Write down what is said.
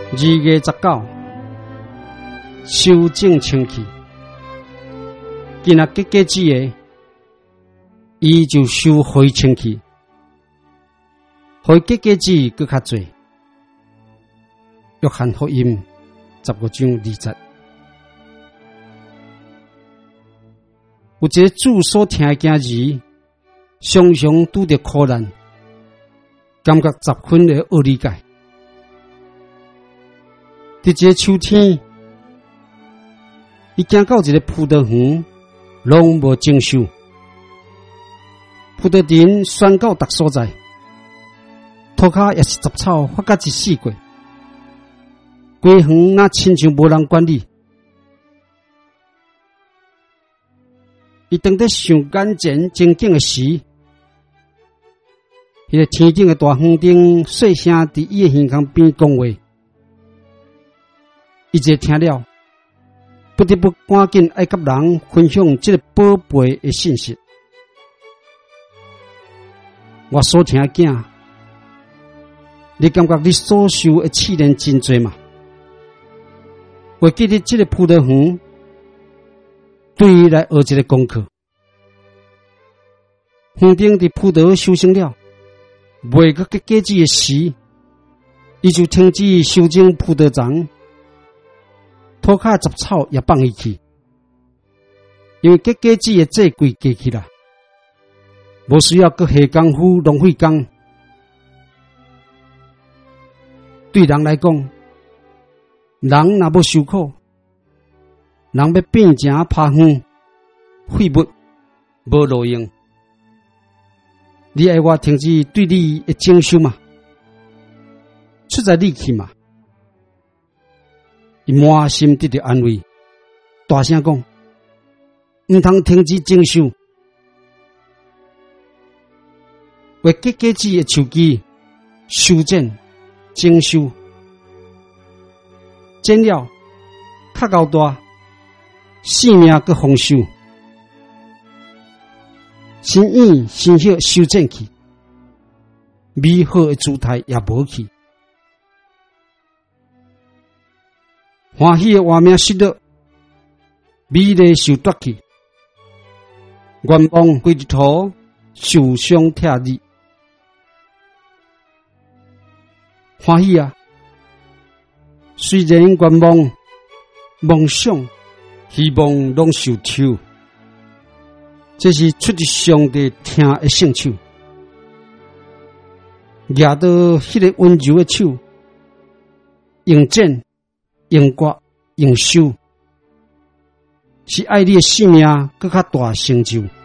2月19修正清气，今仔结果子的，伊就修回清气，回结果子搁较侪。约翰福音15章20。有一个主所听的件事，常常拄着苦难，感觉十分的恶理解。伫一个秋天，伊行到一个葡萄园，拢无种收。葡萄藤宣告逐所在，涂骹也是杂草发甲一死过。规园那亲像无人管理。伊当在想眼前情景的时，迄个天顶的大风顶细声伫伊的耳孔边讲话，伊一听了，不得不赶紧爱甲人分享这个宝贝的信息。我所听的囝，你感觉你所受的试炼真多吗？我记得这个葡萄园对伊来学一个功课。园顶的葡萄收成了，未到结果子的时，伊就停止修整葡萄丛，涂骹杂草也放伊去，因为结果子的这季过去了，无需要搁下功夫浪费工。对人来讲，人若要受苦，人要变成拍远废物，无路用。你爱我停止对你的征收吗？出在你去嘛？伊满心得到安慰，大声讲：唔通停止征收。为结果子的手机修正、征收，剪了较高大，性命搁丰收。新意新血修正去，美好的姿态也无去，欢喜的画面失落，美丽受夺去，愿望归途受伤拆裂。欢喜啊！虽然愿望、梦想、希望拢受抽。这是出自上帝听的圣手，抓到迄个温柔的手，用剪、用刮、用收，是爱你的性命更较大成就。